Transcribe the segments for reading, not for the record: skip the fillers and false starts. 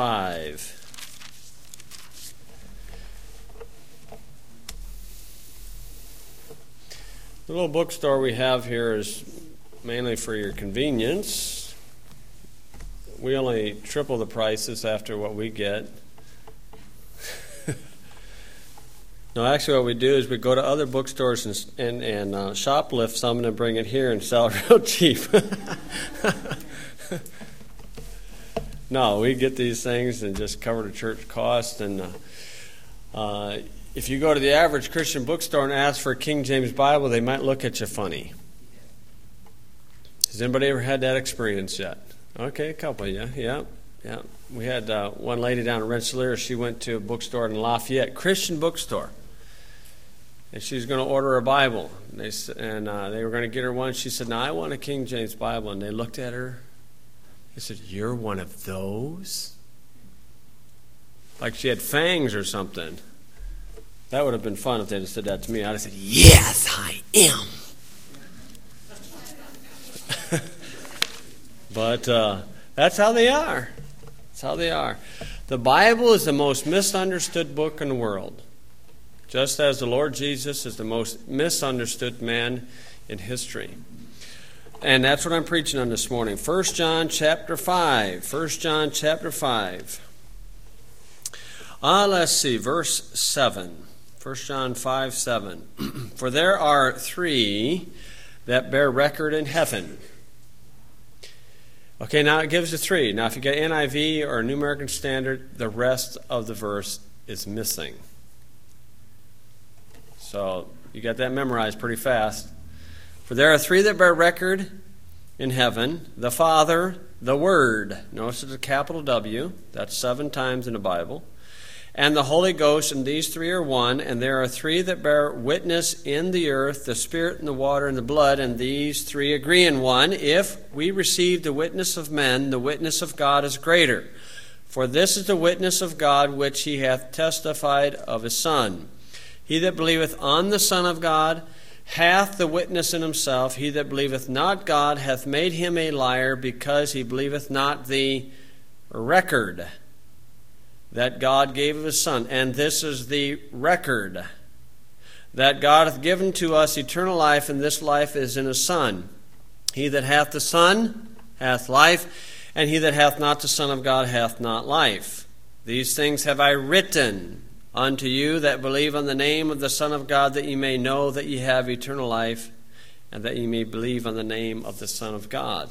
5. The little bookstore we have here is mainly for your convenience. We only triple the prices after what we get. No, actually what we do is we go to other bookstores and shoplift some and then bring it here and sell it real cheap. No, we get these things and just cover the church cost. And if you go to the average Christian bookstore and ask for a King James Bible, they might look at you funny. Has anybody ever had that experience yet? Okay, a couple of you. Yeah. We had one lady down in Rensselaer. She went to a bookstore in Lafayette, Christian bookstore. And she was going to order a Bible. They were going to get her one. She said, "No, I want a King James Bible." And they looked at her. They said, "You're one of those?" Like she had fangs or something. That would have been fun if they'd have said that to me. I'd have said, "Yes, I am." But that's how they are. That's how they are. The Bible is the most misunderstood book in the world. Just as the Lord Jesus is the most misunderstood man in history. And that's what I'm preaching on this morning. 1 John chapter 5. 1 John chapter 5. Let's see, verse 7. 1 John 5, 7. For there are three that bear record in heaven. Okay, now it gives you three. Now if you get NIV or New American Standard, the rest of the verse is missing. So you got that memorized pretty fast. For there are three that bear record in heaven: the Father, the Word. Notice it's a capital W. That's 7 times in the Bible. And the Holy Ghost, and these three are one. And there are three that bear witness in the earth: the Spirit, and the water, and the blood. And these three agree in one. If we receive the witness of men, the witness of God is greater. For this is the witness of God which he hath testified of his Son. He that believeth on the Son of God hath the witness in himself. He that believeth not God hath made him a liar, because he believeth not the record that God gave of his Son. And this is the record, that God hath given to us eternal life, and this life is in his Son. He that hath the Son hath life, and he that hath not the Son of God hath not life. These things have I written unto you that believe on the name of the Son of God, that ye may know that ye have eternal life, and that ye may believe on the name of the Son of God.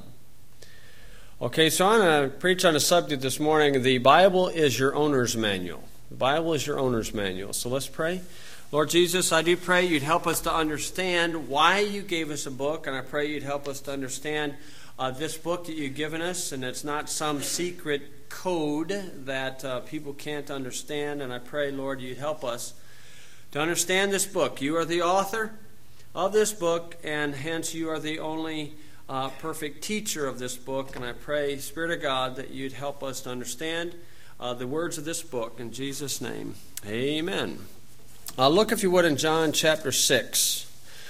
Okay, so I'm going to preach on a subject this morning. The Bible is your owner's manual. The Bible is your owner's manual. So let's pray. Lord Jesus, I do pray you'd help us to understand why you gave us a book, and I pray you'd help us to understand this book that you've given us, and it's not some secret code that people can't understand. And I pray, Lord, you'd help us to understand this book. You are the author of this book, and hence you are the only perfect teacher of this book. And I pray, Spirit of God, that you'd help us to understand the words of this book. In Jesus' name, amen. Look, if you would, in John chapter 6.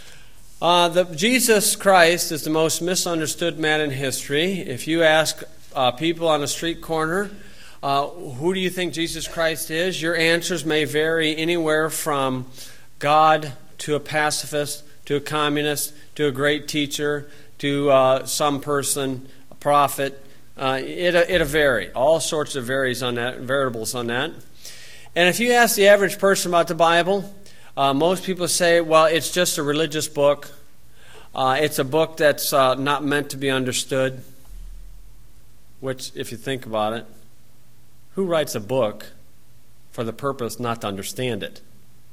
Jesus Christ is the most misunderstood man in history. If you ask people on a street corner, who do you think Jesus Christ is? Your answers may vary anywhere from God to a pacifist, to a communist, to a great teacher, to some person, a prophet. It'll vary. All sorts of variables on that. And if you ask the average person about the Bible, most people say, well, it's just a religious book. It's a book that's not meant to be understood. Which, if you think about it, who writes a book for the purpose not to understand it?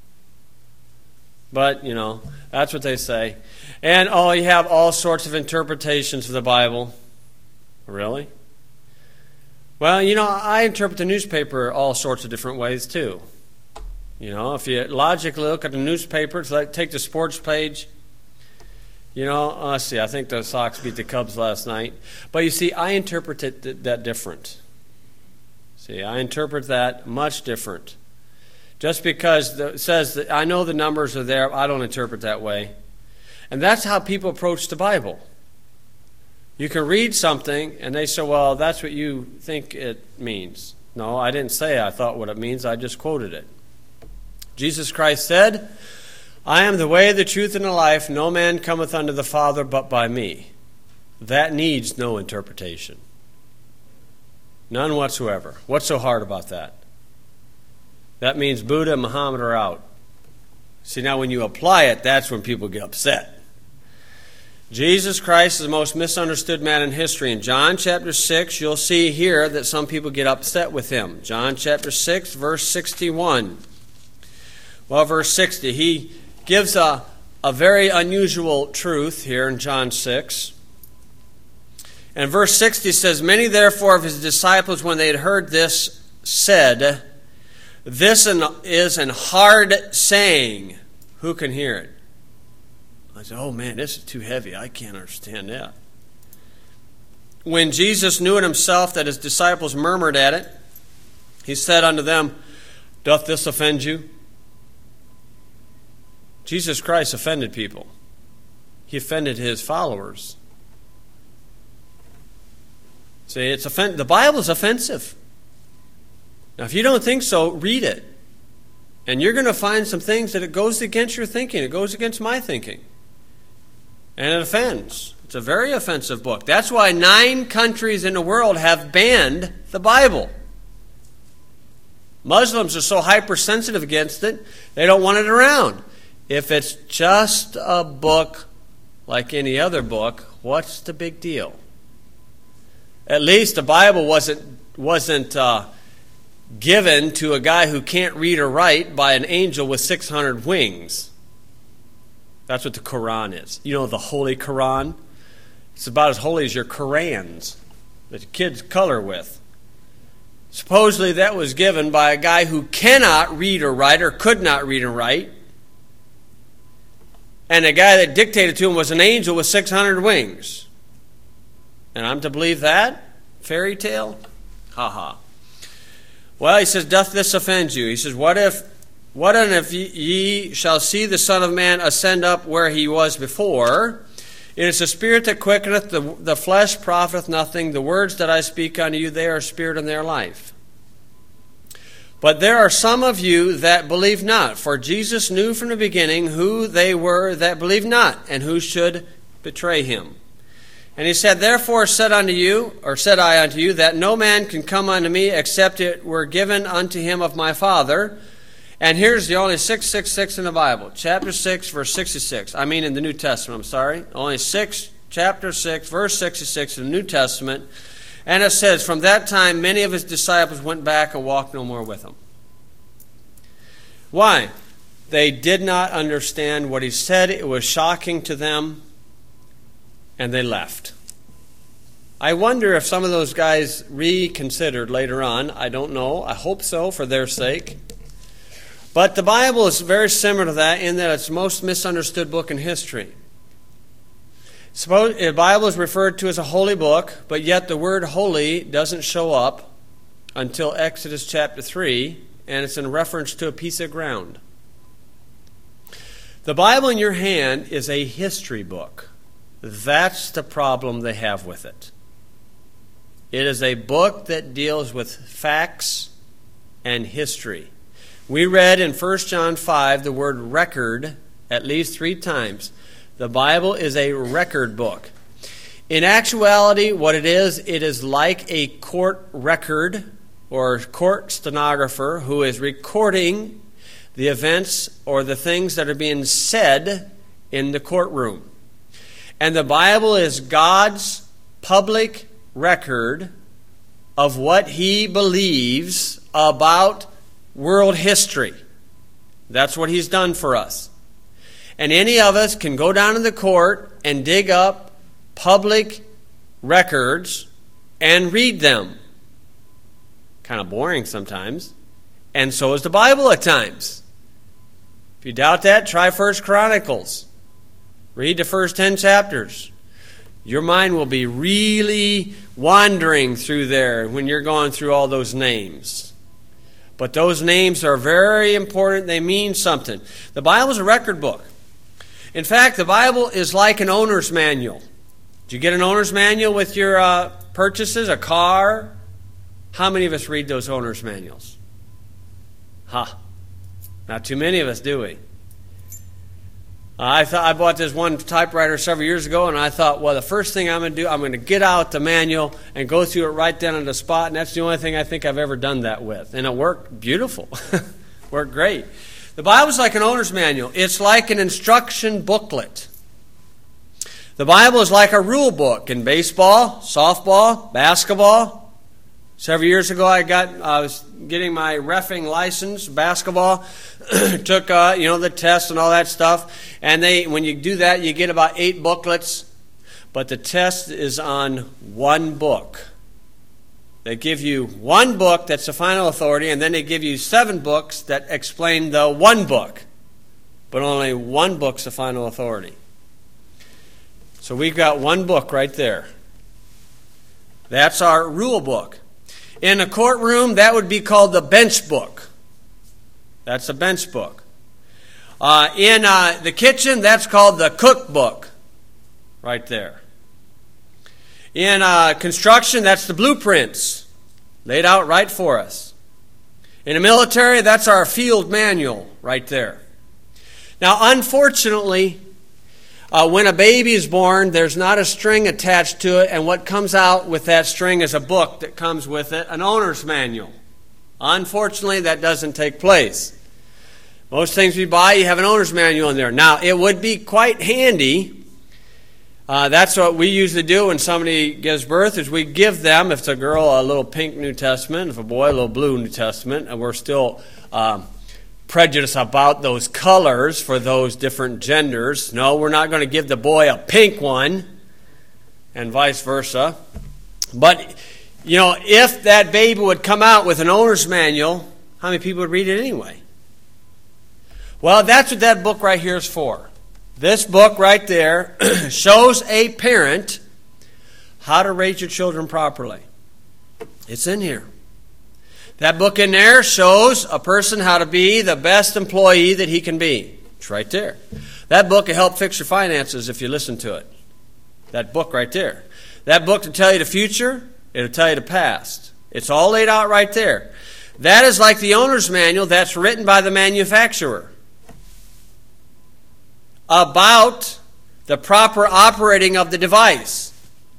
But, that's what they say. And, you have all sorts of interpretations of the Bible. Really? Well, I interpret the newspaper all sorts of different ways, too. If you logically look at the newspaper, it's like take the sports page. Let's see, I think the Sox beat the Cubs last night. But you see, I interpret it that different. See, I interpret that much different. Just because it says that I know the numbers are there, I don't interpret that way. And that's how people approach the Bible. You can read something and they say, well, that's what you think it means. No, I didn't say I thought what it means. I just quoted it. Jesus Christ said, I am the way, the truth, and the life. No man cometh unto the Father but by me. That needs no interpretation. None whatsoever. What's so hard about that? That means Buddha and Muhammad are out. See, now when you apply it, that's when people get upset. Jesus Christ is the most misunderstood man in history. In John chapter 6, you'll see here that some people get upset with him. John chapter 6, verse 61. Well, verse 60, he gives a very unusual truth here in John 6. And verse 60 says, Many therefore of his disciples, when they had heard this, said, This is an hard saying. Who can hear it? I said, oh man, this is too heavy. I can't understand that. When Jesus knew in himself that his disciples murmured at it, he said unto them, Doth this offend you? Jesus Christ offended people. He offended his followers. See, the Bible is offensive. Now, if you don't think so, read it. And you're going to find some things that it goes against your thinking. It goes against my thinking. And it offends. It's a very offensive book. That's why 9 countries in the world have banned the Bible. Muslims are so hypersensitive against it, they don't want it around. If it's just a book like any other book, what's the big deal? At least the Bible wasn't given to a guy who can't read or write by an angel with 600 wings. That's what the Quran is. You know, the Holy Quran? It's about as holy as your Qurans that kids color with. Supposedly that was given by a guy who cannot read or write or could not read and write. And the guy that dictated to him was an angel with 600 wings. And I'm to believe that? Fairy tale? Ha ha. Well, he says, doth this offend you? He says, What if ye shall see the Son of Man ascend up where he was before? It is the Spirit that quickeneth, the flesh profiteth nothing. The words that I speak unto you, they are spirit and they are life. But there are some of you that believe not. For Jesus knew from the beginning who they were that believed not, and who should betray him. And he said, Therefore said I unto you, that no man can come unto me except it were given unto him of my Father. And here's the only 666 in the Bible. Chapter 6, verse 66. I mean in the New Testament, I'm sorry. Only chapter 6, verse 66 in the New Testament. And it says, From that time many of his disciples went back and walked no more with him. Why? They did not understand what he said. It was shocking to them. And they left. I wonder if some of those guys reconsidered later on. I don't know. I hope so for their sake. But the Bible is very similar to that in that it's the most misunderstood book in history. The Bible is referred to as a holy book, but yet the word holy doesn't show up until Exodus chapter 3, and it's in reference to a piece of ground. The Bible in your hand is a history book. That's the problem they have with it. It is a book that deals with facts and history. We read in 1 John 5 the word record at least 3 times. The Bible is a record book. In actuality, what it is like a court record or court stenographer who is recording the events or the things that are being said in the courtroom. And the Bible is God's public record of what he believes about world history. That's what he's done for us. And any of us can go down to the court and dig up public records and read them. Kind of boring sometimes. And so is the Bible at times. If you doubt that, try 1 Chronicles. Read the first 10 chapters. Your mind will be really wandering through there when you're going through all those names. But those names are very important. They mean something. The Bible is a record book. In fact, the Bible is like an owner's manual. Did you get an owner's manual with your purchases? A car, How many of us read those owner's manuals? Not too many of us, do we? I bought this one typewriter several years ago, and I thought, well, the first thing I'm going to do, I'm going to get out the manual and go through it right then on the spot, and that's the only thing I think I've ever done that with. And it worked beautiful. Worked great. The Bible's like an owner's manual. It's like an instruction booklet. The Bible is like a rule book in baseball, softball, basketball. Several years ago, I was getting my reffing license, basketball. Took the test and all that stuff. And when you do that, you get about 8 booklets. But the test is on one book. They give you one book that's the final authority, and then they give you 7 books that explain the one book. But only one book's the final authority. So we've got one book right there. That's our rule book. In a courtroom, that would be called the bench book. That's a bench book. In the kitchen, that's called the cookbook. Right there. In construction, that's the blueprints. Laid out right for us. In the military, that's our field manual right there. Now, unfortunately, when a baby is born, there's not a string attached to it, and what comes out with that string is a book that comes with it, an owner's manual. Unfortunately, that doesn't take place. Most things we buy, you have an owner's manual in there. Now, it would be quite handy. That's what we usually do when somebody gives birth, is we give them, if it's a girl, a little pink New Testament, if a boy, a little blue New Testament, and we're still prejudice about those colors for those different genders. No, we're not going to give the boy a pink one, and vice versa. But, if that baby would come out with an owner's manual, how many people would read it anyway? Well, that's what that book right here is for. This book right there shows a parent how to raise your children properly. It's in here. That book in there shows a person how to be the best employee that he can be. It's right there. That book will help fix your finances if you listen to it. That book right there. That book will tell you the future. It'll tell you the past. It's all laid out right there. That is like the owner's manual that's written by the manufacturer about the proper operating of the device.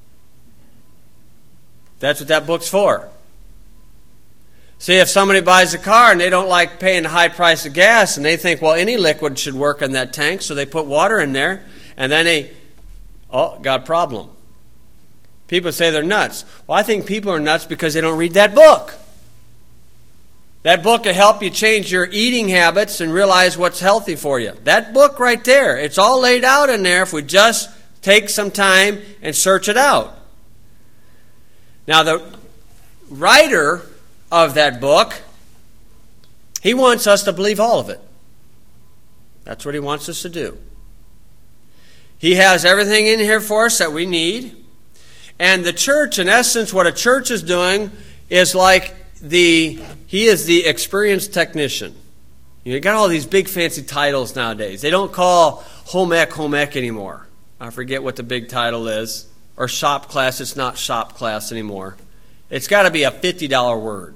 That's what that book's for. See, if somebody buys a car and they don't like paying the high price of gas, and they think, well, any liquid should work in that tank, so they put water in there, and then got a problem. People say they're nuts. Well, I think people are nuts because they don't read that book. That book will help you change your eating habits and realize what's healthy for you. That book right there, it's all laid out in there if we just take some time and search it out. Now, the writer of that book, he wants us to believe all of it. That's what he wants us to do. He has everything in here for us that we need. And the church, in essence, what a church is doing is like he is the experienced technician. You got all these big fancy titles nowadays. They don't call home ec anymore. I forget what the big title is. Or shop class, it's not shop class anymore. It's got to be a $50 word.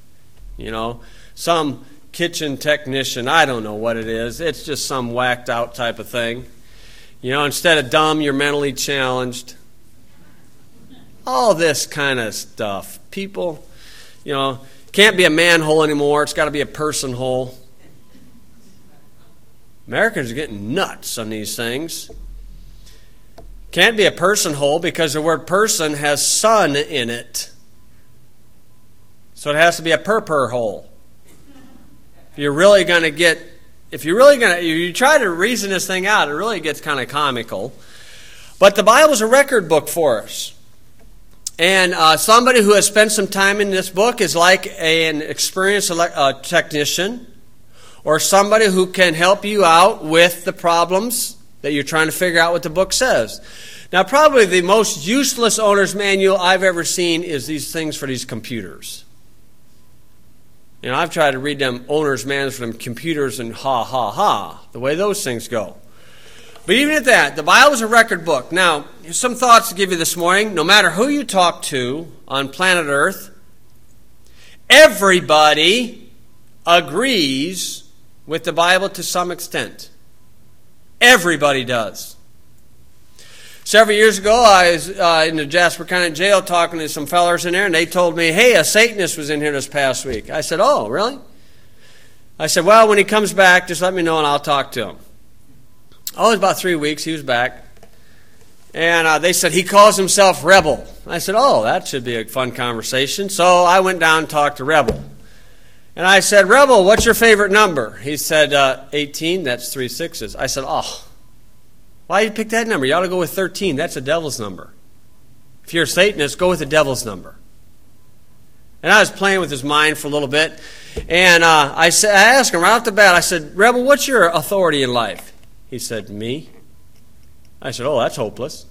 Some kitchen technician, I don't know what it is. It's just some whacked out type of thing. Instead of dumb, you're mentally challenged. All this kind of stuff. People, can't be a manhole anymore. It's got to be a person hole. Americans are getting nuts on these things. Can't be a person hole because the word person has son in it. So it has to be a per hole. If you try to reason this thing out, it really gets kind of comical. But the Bible is a record book for us. And somebody who has spent some time in this book is like an experienced technician, or somebody who can help you out with the problems that you're trying to figure out what the book says. Now, probably the most useless owner's manual I've ever seen is these things for these computers. I've tried to read them owner's manuals for them computers, and the way those things go. But even at that, the Bible is a record book. Now, here's some thoughts to give you this morning. No matter who you talk to on planet Earth, Everybody agrees with the Bible to some extent. Everybody does. Several years ago, I was in the Jasper County Jail talking to some fellers in there, and they told me, hey, a Satanist was in here this past week. I said, oh, really? I said, well, when he comes back, just let me know and I'll talk to him. Oh, it was about 3 weeks. He was back. And they said, he calls himself Rebel. I said, oh, that should be a fun conversation. So I went down and talked to Rebel. And I said, Rebel, what's your favorite number? He said, 18, that's 3 6s. I said, oh, why did you pick that number? You ought to go with 13. That's a devil's number. If you're a Satanist, go with the devil's number. And I was playing with his mind for a little bit. And I asked him right off the bat, I said, Rebel, what's your authority in life? He said, me. I said, oh, that's hopeless.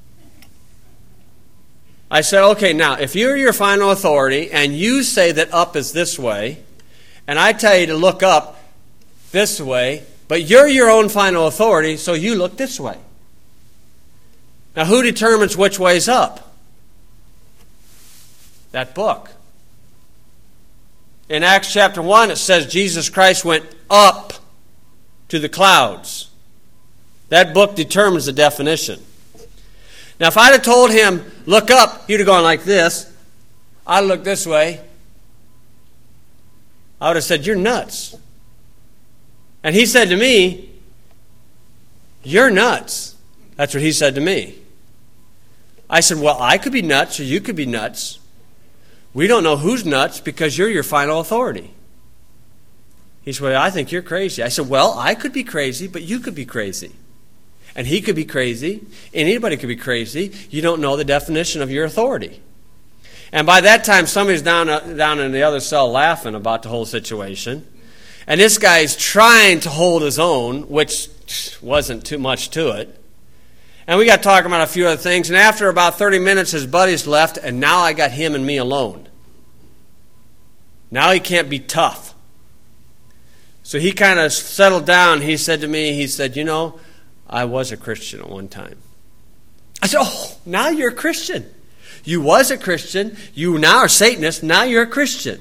I said, okay, now, if you're your final authority and you say that up is this way, and I tell you to look up this way, but you're your own final authority, so you look this way. Now, who determines which way's up? That book. In Acts chapter 1, it says Jesus Christ went up to the clouds. That book determines the definition. Now, if I'd have told him, look up, he'd have gone like this. I'd look this way. I would have said, you're nuts. And he said to me, you're nuts. That's what he said to me. I said, well, I could be nuts or you could be nuts. We don't know who's nuts because you're your final authority. He said, well, I think you're crazy. I said, well, I could be crazy, but you could be crazy. And he could be crazy, and anybody could be crazy. You don't know the definition of your authority. And by that time, somebody's down in the other cell laughing about the whole situation. And this guy's trying to hold his own, which wasn't too much to it. And we got talking about a few other things. And after about 30 minutes, his buddies left, and now I got him and me alone. Now he can't be tough. So he kind of settled down. He said to me, he said, you know, I was a Christian at one time. I said, oh, now you're a Christian. You was a Christian. You now are Satanist. Now you're a Christian.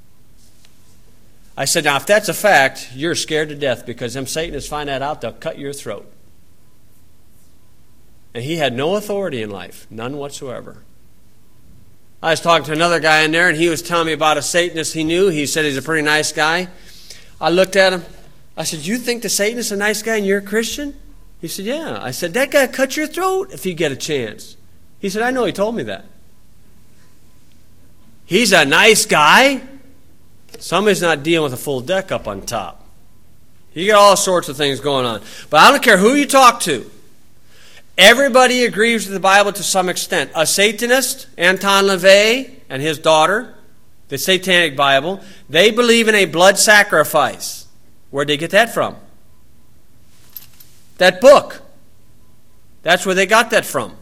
I said, now if that's a fact, you're scared to death because them Satanists find that out, they'll cut your throat. And he had no authority in life, none whatsoever. I was talking to another guy in there, and he was telling me about a Satanist he knew. He said he's a pretty nice guy. I looked at him. I said, you think the Satanist is a nice guy and you're a Christian? He said, yeah. I said, that guy cut your throat if you get a chance. He said, I know, he told me that. He's a nice guy. Somebody's not dealing with a full deck up on top. You got all sorts of things going on. But I don't care who you talk to. Everybody agrees with the Bible to some extent. A Satanist, Anton LaVey and his daughter, the Satanic Bible, they believe in a blood sacrifice. Where'd they get that from? That book. That's where they got that from.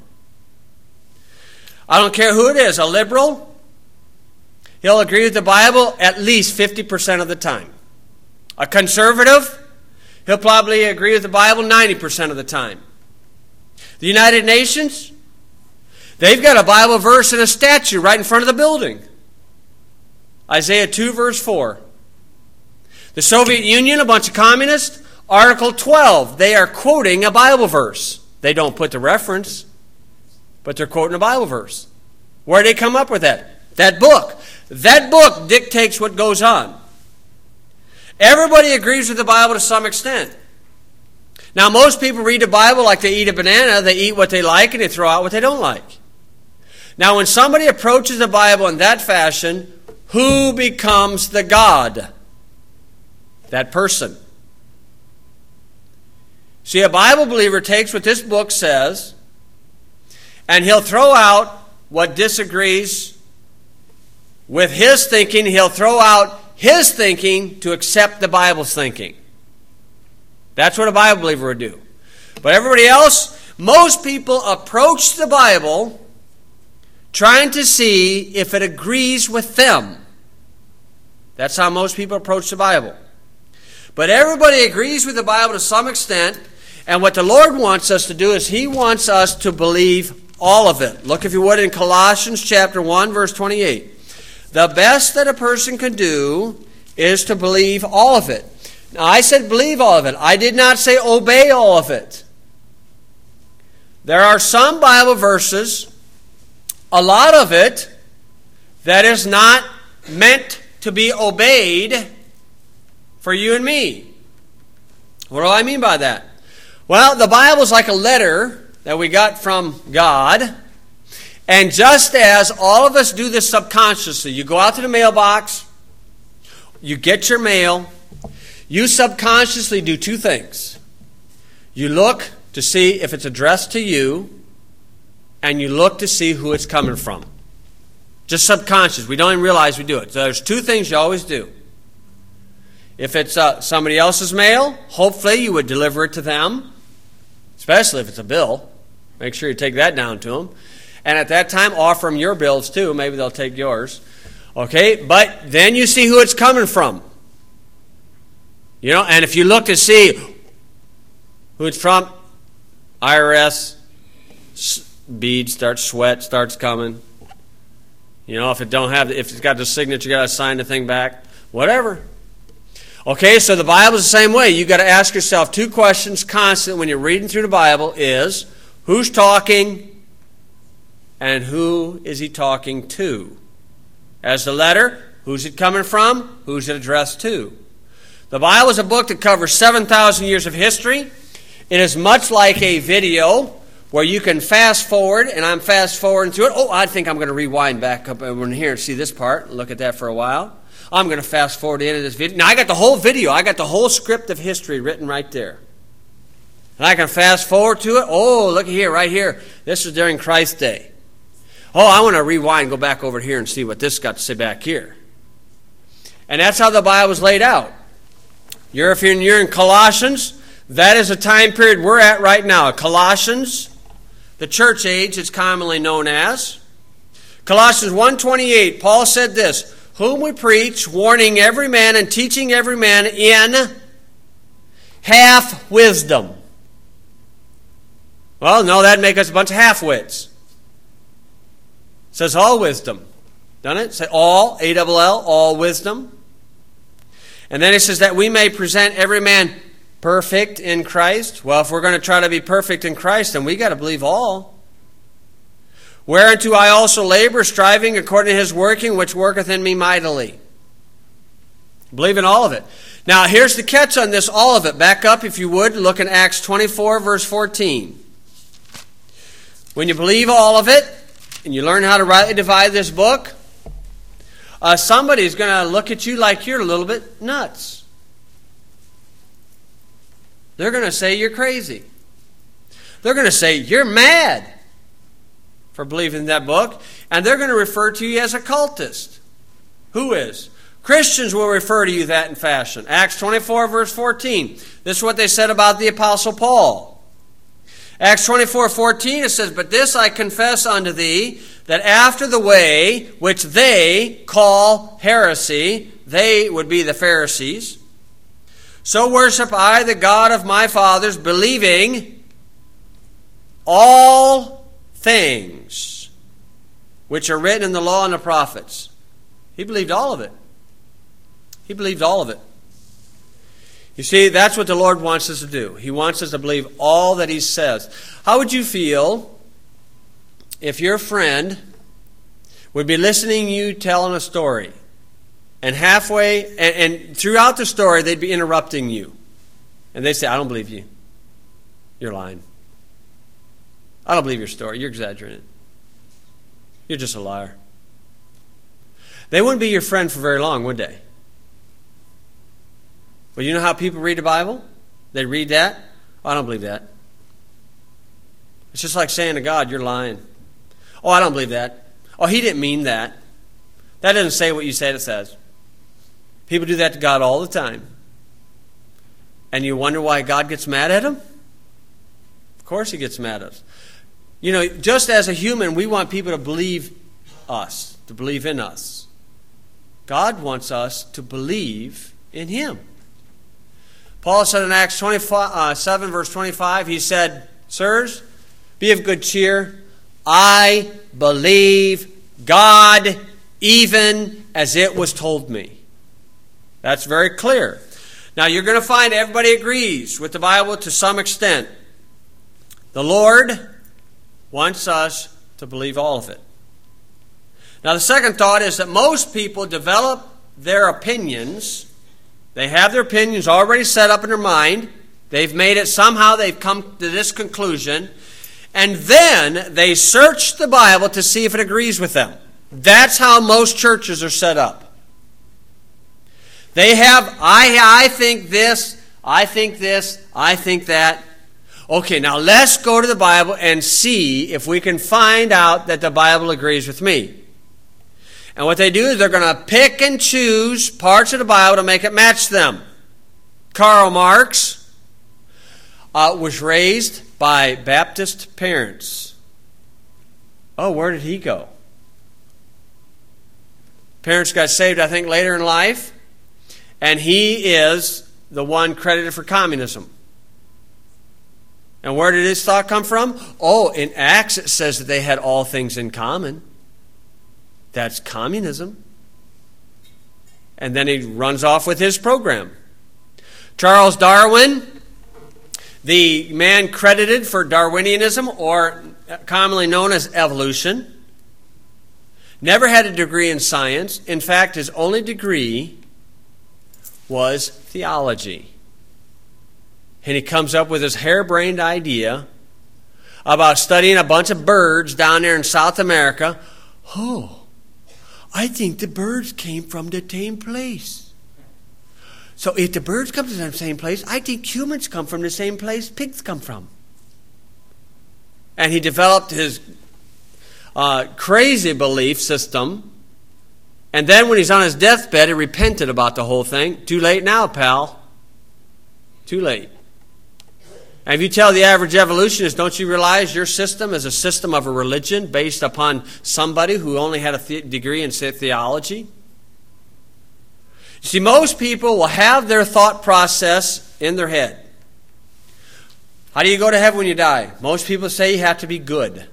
I don't care who it is. A liberal, he'll agree with the Bible at least 50% of the time. A conservative, he'll probably agree with the Bible 90% of the time. The United Nations, they've got a Bible verse and a statue right in front of the building. Isaiah 2 verse 4. The Soviet Union, a bunch of communists, Article 12, they are quoting a Bible verse. They don't put the reference, but they're quoting a Bible verse. Where did they come up with that? That book. That book dictates what goes on. Everybody agrees with the Bible to some extent. Now, most people read the Bible like they eat a banana. They eat what they like and they throw out what they don't like. Now, when somebody approaches the Bible in that fashion, who becomes the God? That person. See, a Bible believer takes what this book says, and he'll throw out what disagrees with his thinking. He'll throw out his thinking to accept the Bible's thinking. That's what a Bible believer would do. But everybody else, most people approach the Bible trying to see if it agrees with them. That's how most people approach the Bible. But everybody agrees with the Bible to some extent, and what the Lord wants us to do is He wants us to believe all of it. Look, if you would, in Colossians chapter 1, verse 28. the best that a person can do is to believe all of it. Now, I said believe all of it. I did not say obey all of it. There are some Bible verses, a lot of it, that is not meant to be obeyed for you and me. What do I mean by that? Well, the Bible is like a letter that we got from God. And just as all of us do this subconsciously, you go out to the mailbox, you get your mail, you subconsciously do two things. You look to see if it's addressed to you, and you look to see who it's coming from. Just subconscious. We don't even realize we do it. So there's two things you always do. If it's somebody else's mail, hopefully you would deliver it to them, especially if it's a bill. Make sure you take that down to them. And at that time, offer them your bills too. Maybe they'll take yours. Okay, but then you see who it's coming from. You know, and if you look to see who it's from, IRS, bead starts, sweat starts coming. You know, if it's got the signature, you got to sign the thing back. Whatever. Okay, so the Bible's the same way. You got to ask yourself two questions constantly when you're reading through the Bible: is who's talking, and who is he talking to? As the letter, who's it coming from? Who's it addressed to? The Bible is a book that covers 7,000 years of history. It is much like a video where you can fast forward, and I'm fast forwarding through it. Oh, I think I'm going to rewind back up over here and see this part. Look at that for a while. I'm going to fast forward to the end of this video. Now, I got the whole video. I got the whole script of history written right there. And I can fast forward to it. Oh, look here, right here. This is during Christ's day. Oh, I want to rewind, go back over here and see what this got to say back here. And that's how the Bible is laid out. If you're in Colossians, that is a time period we're at right now. Colossians, the church age, it's commonly known as. Colossians 1:28, Paul said this: whom we preach, warning every man and teaching every man in half wisdom. Well, no, that'd make us a bunch of half-wits. It says all wisdom. Doesn't it? Say all, A-double-L, all wisdom. And then it says that we may present every man perfect in Christ. Well, if we're going to try to be perfect in Christ, then we got to believe all. Whereunto I also labor, striving according to his working, which worketh in me mightily. Believe in all of it. Now, here's the catch on this, all of it. Back up, if you would. Look in Acts 24, verse 14. When you believe all of it, and you learn how to rightly divide this book, somebody's going to look at you like you're a little bit nuts. They're going to say you're crazy. They're going to say you're mad for believing that book, and they're going to refer to you as a cultist. Who is? Christians will refer to you that in fashion. Acts 24, verse 14. This is what they said about the Apostle Paul. Acts 24:14, it says, but this I confess unto thee, that after the way which they call heresy, they would be the Pharisees, so worship I the God of my fathers, believing all things which are written in the law and the prophets. He believed all of it. He believed all of it. You see, that's what the Lord wants us to do. He wants us to believe all that he says. How would you feel if your friend would be listening to you telling a story, and halfway, and throughout the story, they'd be interrupting you. And they'd say, I don't believe you. You're lying. I don't believe your story. You're exaggerating. You're just a liar. They wouldn't be your friend for very long, would they? But you know how people read the Bible? They read that. Oh, I don't believe that. It's just like saying to God, you're lying. Oh, I don't believe that. Oh, he didn't mean that. That doesn't say what you said it says. People do that to God all the time. And you wonder why God gets mad at them? Of course he gets mad at us. You know, just as a human, we want people to believe us, to believe in us. God wants us to believe in him. Paul said in Acts 7, verse 25, he said, sirs, be of good cheer. I believe God, even as it was told me. That's very clear. Now you're going to find everybody agrees with the Bible to some extent. The Lord wants us to believe all of it. Now the second thought is that most people develop their opinions. They have their opinions already set up in their mind. They've made it somehow, they've come to this conclusion. And then they search the Bible to see if it agrees with them. That's how most churches are set up. They have, I think this, I think this, I think that. Okay, now let's go to the Bible and see if we can find out that the Bible agrees with me. And what they do is they're going to pick and choose parts of the Bible to make it match them. Karl Marx was raised by Baptist parents. Oh, where did he go? Parents got saved, I think, later in life. And he is the one credited for communism. And where did his thought come from? Oh, in Acts it says that they had all things in common. That's communism. And then he runs off with his program. Charles Darwin, the man credited for Darwinianism, or commonly known as evolution, never had a degree in science. In fact, his only degree was theology. And he comes up with this harebrained idea about studying a bunch of birds down there in South America. Oh, I think the birds came from the same place. So if the birds come from the same place, I think humans come from the same place pigs come from. And he developed his crazy belief system. And then when he's on his deathbed, he repented about the whole thing. Too late now, pal. Too late. And if you tell the average evolutionist, don't you realize your system is a system of a religion based upon somebody who only had a degree in theology? You see, most people will have their thought process in their head. How do you go to heaven when you die? Most people say you have to be good.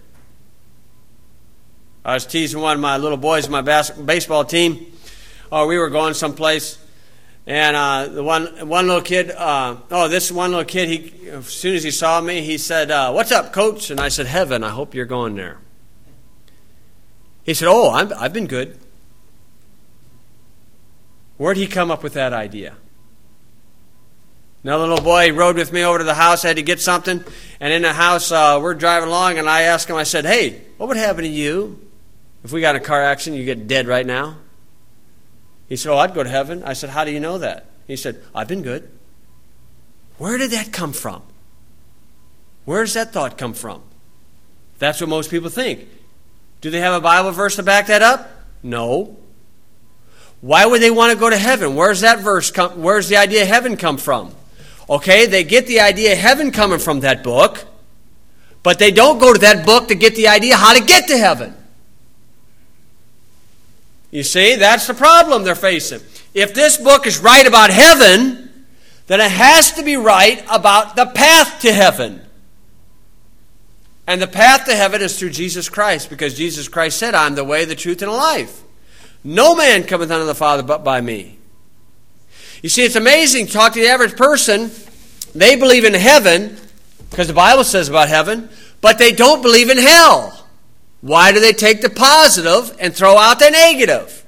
I was teasing one of my little boys in my baseball team. We were going someplace, and the one little kid, this one little kid, he, as soon as he saw me, he said, "What's up, coach?" And I said, "Heaven, I hope you're going there." He said, "Oh, I've been good." Where'd he come up with that idea? Another little boy rode with me over to the house. I had to get something. And in the house, we're driving along, and I asked him, I said, "Hey, what would happen to you if we got in a car accident? You get dead right now?" He said, "Oh, I'd go to heaven." I said, "How do you know that?" He said, "I've been good." Where did that come from? Where does that thought come from? That's what most people think. Do they have a Bible verse to back that up? No. Why would they want to go to heaven? Where's that verse come? Where's the idea of heaven come from? Okay, they get the idea of heaven coming from that book, but they don't go to that book to get the idea how to get to heaven. You see, that's the problem they're facing. If this book is right about heaven, then it has to be right about the path to heaven. And the path to heaven is through Jesus Christ, because Jesus Christ said, "I'm the way, the truth, and the life. No man cometh unto the Father but by me." You see, it's amazing. Talk to the average person. They believe in heaven, because the Bible says about heaven, but they don't believe in hell. Why do they take the positive and throw out the negative?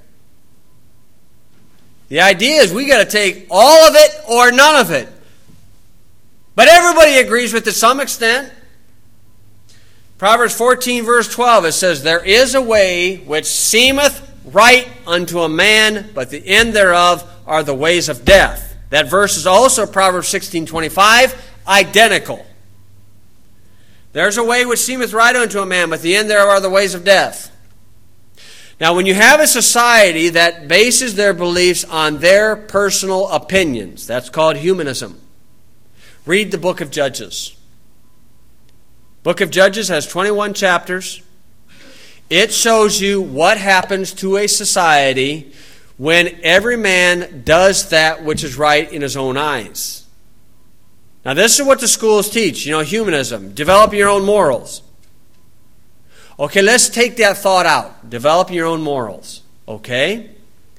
The idea is we got to take all of it or none of it. But everybody agrees with it to some extent. Proverbs 14 verse 12, it says, "There is a way which seemeth right unto a man, but the end thereof are the ways of death." That verse is also Proverbs 16:25, identical. There's a way which seemeth right unto a man, but the end thereof are the ways of death. Now, when you have a society that bases their beliefs on their personal opinions, that's called humanism. Read the book of Judges. Book of Judges has 21 chapters. It shows you what happens to a society when every man does that which is right in his own eyes. Now, this is what the schools teach, humanism. Develop your own morals. Okay, let's take that thought out. Develop your own morals. Okay?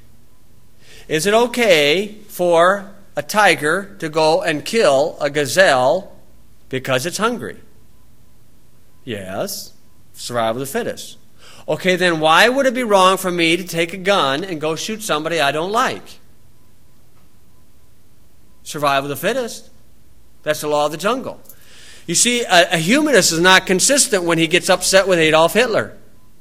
Is it okay for a tiger to go and kill a gazelle because it's hungry? Yes. Survival of the fittest. Okay, then why would it be wrong for me to take a gun and go shoot somebody I don't like? Survival of the fittest. That's the law of the jungle. You see, a humanist is not consistent when he gets upset with Adolf Hitler.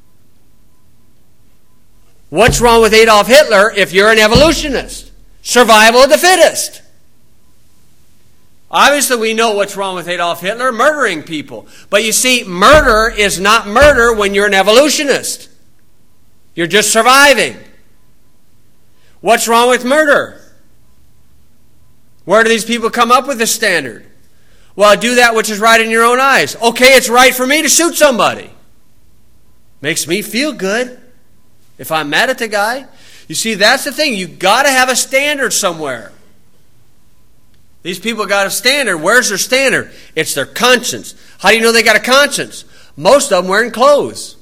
What's wrong with Adolf Hitler if you're an evolutionist? Survival of the fittest. Obviously, we know what's wrong with Adolf Hitler, murdering people. But you see, murder is not murder when you're an evolutionist. You're just surviving. What's wrong with murder? Where do these people come up with this standard? Well, do that which is right in your own eyes. Okay, it's right for me to shoot somebody. Makes me feel good if I'm mad at the guy. You see, that's the thing. You've got to have a standard somewhere. These people got a standard. Where's their standard? It's their conscience. How do you know they got a conscience? Most of them wearing clothes.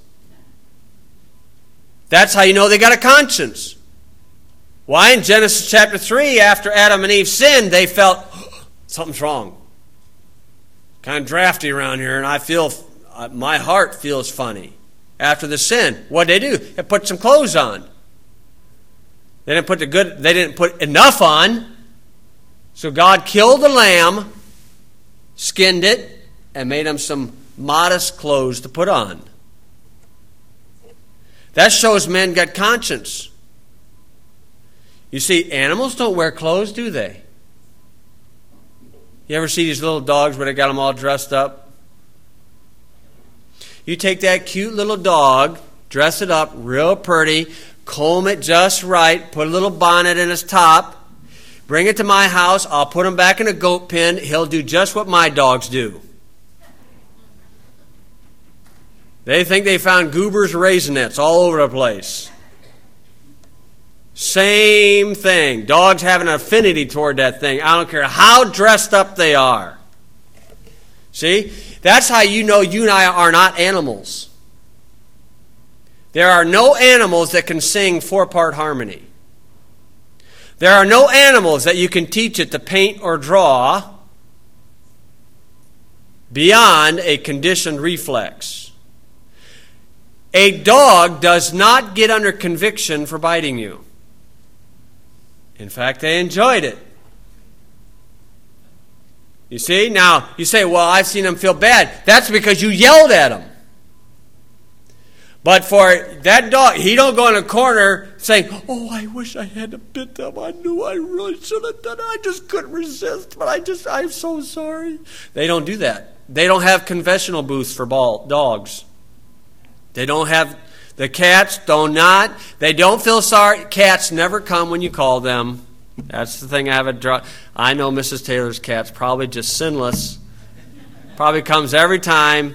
That's how you know they got a conscience. Why? In Genesis chapter 3, after Adam and Eve sinned, they felt, something's wrong. Kind of drafty around here, and I feel, my heart feels funny. After the sin, what did they do? They put some clothes on. They didn't put enough on. So God killed the lamb, skinned it, and made them some modest clothes to put on. That shows men got conscience. You see, animals don't wear clothes, do they? You ever see these little dogs where they got them all dressed up? You take that cute little dog, dress it up real pretty, comb it just right, put a little bonnet in its top, bring it to my house, I'll put him back in a goat pen, he'll do just what my dogs do. They think they found Goober's Raisinets all over the place. Same thing. Dogs have an affinity toward that thing. I don't care how dressed up they are. See? That's how you know you and I are not animals. There are no animals that can sing four-part harmony. There are no animals that you can teach it to paint or draw beyond a conditioned reflex. A dog does not get under conviction for biting you. In fact, they enjoyed it. You see? Now, you say, well, I've seen them feel bad. That's because you yelled at them. But for that dog, he don't go in a corner saying, oh, I wish I had bit them. I knew I really should have done it. I just couldn't resist, but I'm so sorry. They don't do that. They don't have confessional booths for dogs. They don't have... The cats do not. They don't feel sorry. Cats never come when you call them. That's the thing I have a draw. I know Mrs. Taylor's cat's probably just sinless. Probably comes every time.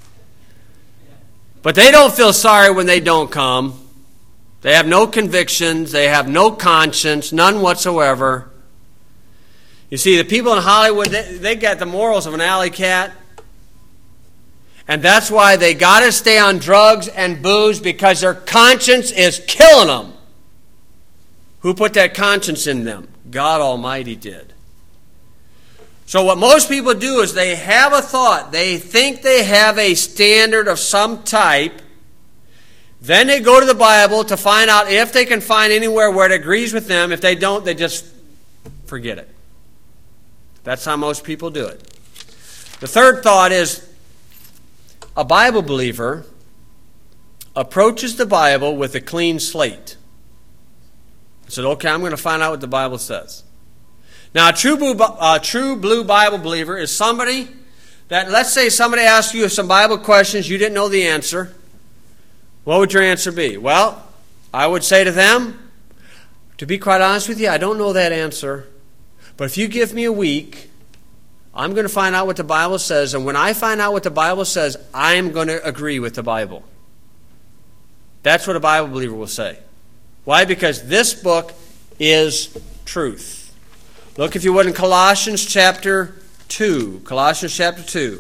But they don't feel sorry when they don't come. They have no convictions. They have no conscience, none whatsoever. You see, the people in Hollywood, they got the morals of an alley cat. And that's why they got to stay on drugs and booze, because their conscience is killing them. Who put that conscience in them? God Almighty did. So what most people do is they have a thought. They think they have a standard of some type. Then they go to the Bible to find out if they can find anywhere where it agrees with them. If they don't, they just forget it. That's how most people do it. The third thought is, a Bible believer approaches the Bible with a clean slate. I said, okay, I'm going to find out what the Bible says. Now, a true blue Bible believer is somebody that, let's say somebody asked you some Bible questions, you didn't know the answer. What would your answer be? Well, I would say to them, to be quite honest with you, I don't know that answer. But if you give me a week, I'm going to find out what the Bible says, and when I find out what the Bible says, I'm going to agree with the Bible. That's what a Bible believer will say. Why? Because this book is truth. Look, if you would, in Colossians chapter 2. Colossians chapter 2.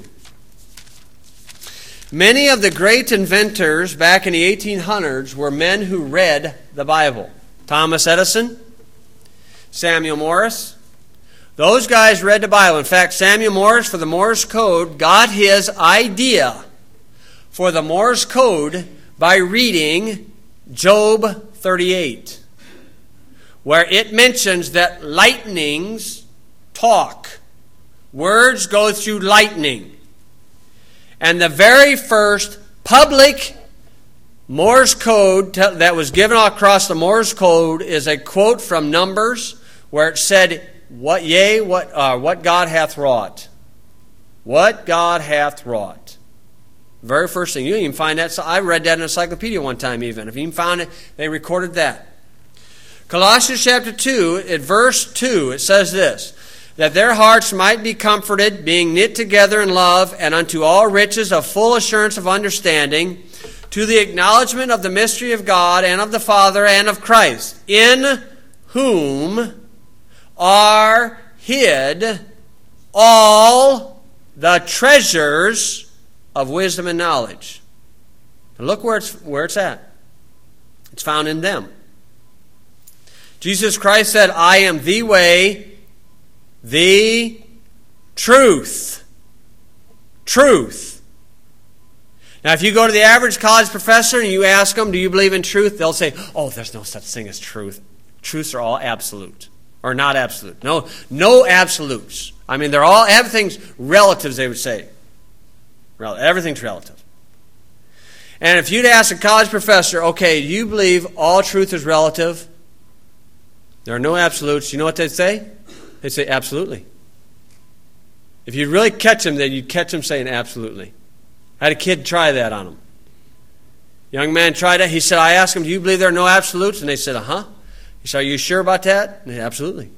Many of the great inventors back in the 1800s were men who read the Bible. Thomas Edison, Samuel Morse. Those guys read the Bible. In fact, Samuel Morse, for the Morse code, got his idea for the Morse code by reading Job 38, where it mentions that lightnings talk. Words go through lightning. And the very first public Morse code that was given across the Morse code is a quote from Numbers where it said, what God hath wrought. What God hath wrought. Very first thing. You can even find that. So I read that in an encyclopedia one time even. If you even found it, they recorded that. Colossians chapter 2, at verse 2, it says this, that their hearts might be comforted, being knit together in love, and unto all riches of full assurance of understanding, to the acknowledgement of the mystery of God and of the Father and of Christ, in whom are hid all the treasures of wisdom and knowledge. And look where it's at. It's found in them. Jesus Christ said, I am the way, the truth. Truth. Now, if you go to the average college professor and you ask them, do you believe in truth? They'll say, oh, there's no such thing as truth. Truths are all absolute. Or not absolute. No absolutes. I mean, everything's relatives, they would say. Everything's relative. And if you'd ask a college professor, okay, do you believe all truth is relative? There are no absolutes. You know what they'd say? They'd say, absolutely. If you'd really catch them, then you'd catch them saying absolutely. I had a kid try that on him. Young man tried it. He said, I asked him, do you believe there are no absolutes? And they said, uh-huh. He said, are you sure about that? And they said, absolutely.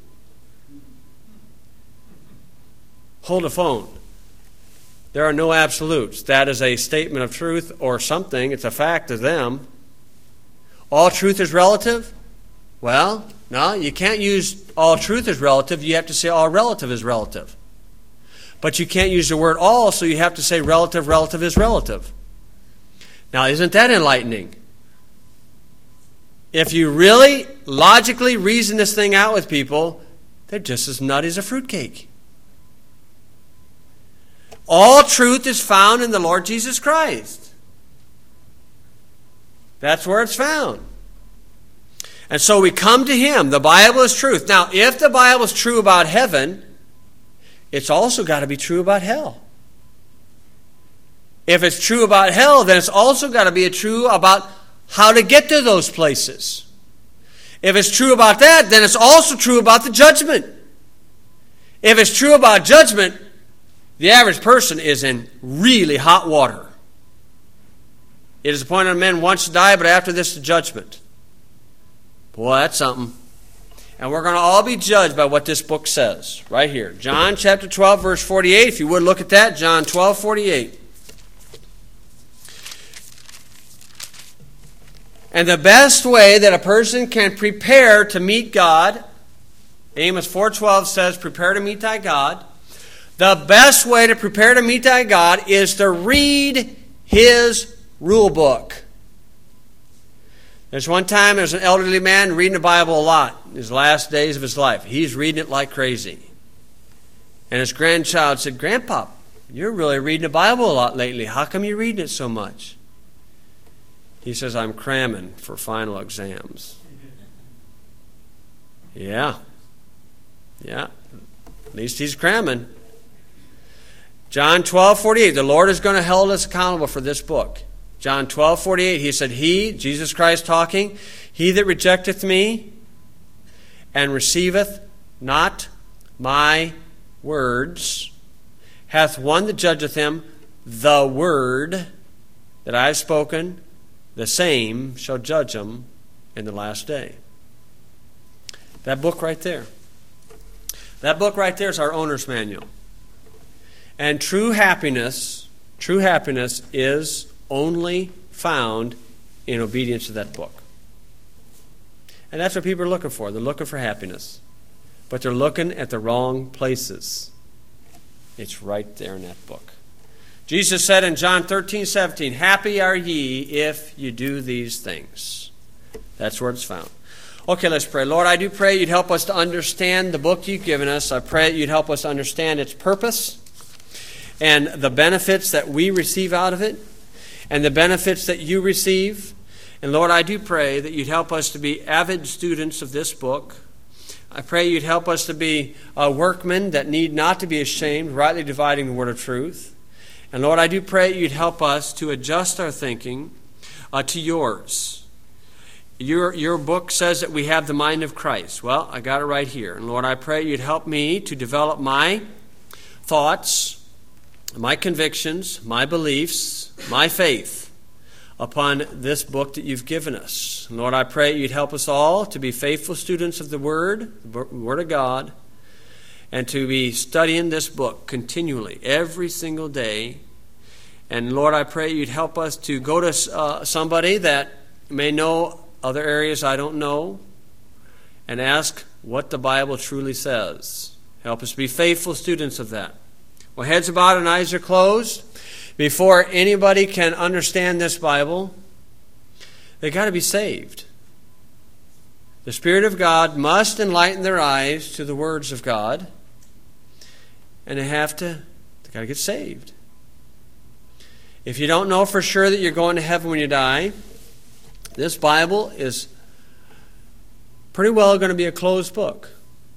Hold the phone. There are no absolutes. That is a statement of truth or something. It's a fact to them. All truth is relative? Well, no, you can't use all truth is relative. You have to say all relative is relative. But you can't use the word all, so you have to say relative is relative. Now, isn't that enlightening? If you really logically reason this thing out with people, they're just as nutty as a fruitcake. All truth is found in the Lord Jesus Christ. That's where it's found. And so we come to Him. The Bible is truth. Now, if the Bible is true about heaven, it's also got to be true about hell. If it's true about hell, then it's also got to be true about how to get to those places. If it's true about that, then it's also true about the judgment. If it's true about judgment, the average person is in really hot water. It is appointed unto men once to die, but after this the judgment. Boy, that's something. And we're going to all be judged by what this book says. Right here. John chapter 12, verse 48. If you would look at that. John 12, 48. And the best way that a person can prepare to meet God, Amos 4:12 says, prepare to meet thy God. The best way to prepare to meet thy God is to read His rule book. There's one time there was an elderly man reading the Bible a lot in his last days of his life. He's reading it like crazy. And his grandchild said, Grandpa, you're really reading the Bible a lot lately. How come you're reading it so much? He says, I'm cramming for final exams. Yeah. At least he's cramming. John 12:48. The Lord is going to hold us accountable for this book. John 12:48, He said, He, Jesus Christ talking, he that rejecteth me and receiveth not my words hath one that judgeth him. The word that I have spoken, the same shall judge him in the last day. That book right there. That book right there is our owner's manual. And true happiness is only found in obedience to that book. And that's what people are looking for. They're looking for happiness. But they're looking at the wrong places. It's right there in that book. Jesus said in John 13:17, happy are ye if you do these things. That's where it's found. Okay, let's pray. Lord, I do pray you'd help us to understand the book you've given us. I pray you'd help us to understand its purpose and the benefits that we receive out of it and the benefits that you receive. And Lord, I do pray that you'd help us to be avid students of this book. I pray you'd help us to be workmen that need not to be ashamed, rightly dividing the word of truth. And Lord, I do pray you'd help us to adjust our thinking to yours. Your book says that we have the mind of Christ. Well, I got it right here. And Lord, I pray you'd help me to develop my thoughts, my convictions, my beliefs, my faith upon this book that you've given us. Lord, I pray you'd help us all to be faithful students of the Word of God, and to be studying this book continually, every single day. And Lord, I pray you'd help us to go to somebody that may know other areas I don't know, and ask what the Bible truly says. Help us to be faithful students of that. Well, heads are bowed and eyes are closed. Before anybody can understand this Bible, they got to be saved. The Spirit of God must enlighten their eyes to the words of God, and they got to get saved. If you don't know for sure that you're going to heaven when you die, this Bible is pretty well going to be a closed book.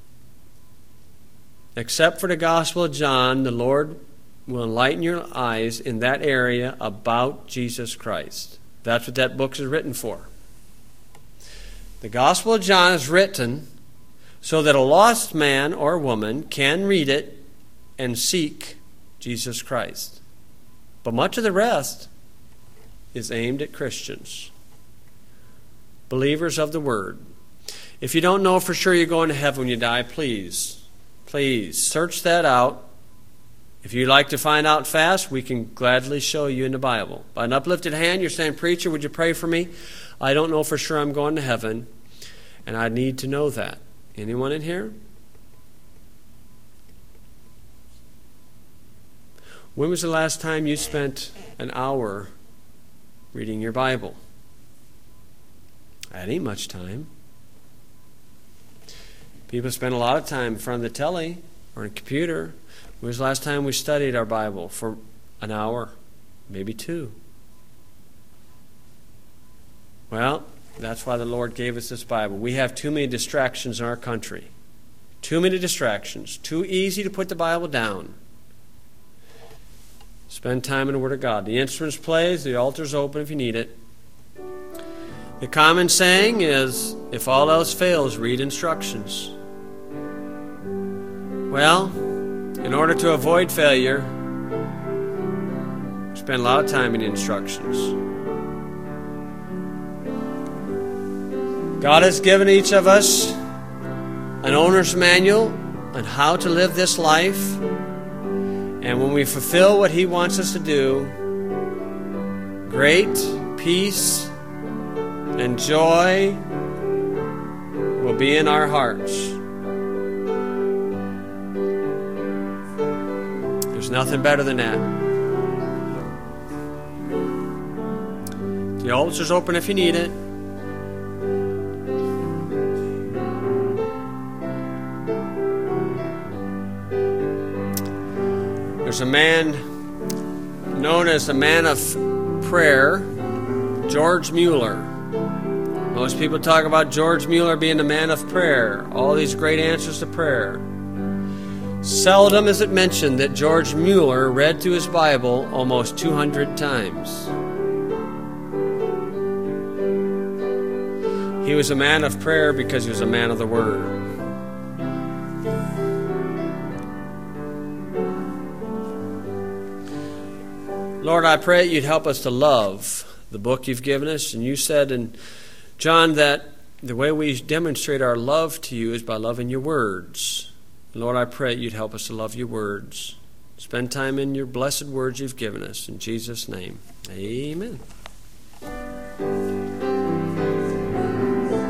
Except for the Gospel of John, the Lord will enlighten your eyes in that area about Jesus Christ. That's what that book is written for. The Gospel of John is written so that a lost man or woman can read it and seek Jesus Christ. But much of the rest is aimed at Christians, believers of the Word. If you don't know for sure you're going to heaven when you die, please search that out. If you'd like to find out fast, we can gladly show you in the Bible. By an uplifted hand, you're saying, "Preacher, would you pray for me? I don't know for sure I'm going to heaven, and I need to know that." Anyone in here? When was the last time you spent an hour reading your Bible? That ain't much time. People spend a lot of time in front of the telly or on a computer. When was the last time we studied our Bible for an hour? Maybe 2. Well, that's why the Lord gave us this Bible. We have too many distractions in our country. Too many distractions. Too easy to put the Bible down. Spend time in the Word of God. The instruments plays, the altar's open if you need it. The common saying is, if all else fails, read instructions. Well, in order to avoid failure, spend a lot of time in the instructions. God has given each of us an owner's manual on how to live this life. And when we fulfill what He wants us to do, great peace and joy will be in our hearts. There's nothing better than that. The altar's open if you need it. There's a man known as the man of prayer, George Mueller. Most people talk about George Mueller being the man of prayer, all these great answers to prayer. Seldom is it mentioned that George Mueller read through his Bible almost 200 times. He was a man of prayer because he was a man of the Word. Lord, I pray you'd help us to love the book you've given us. And you said in John that the way we demonstrate our love to you is by loving your words. Lord, I pray you'd help us to love your words. Spend time in your blessed words you've given us. In Jesus' name, amen.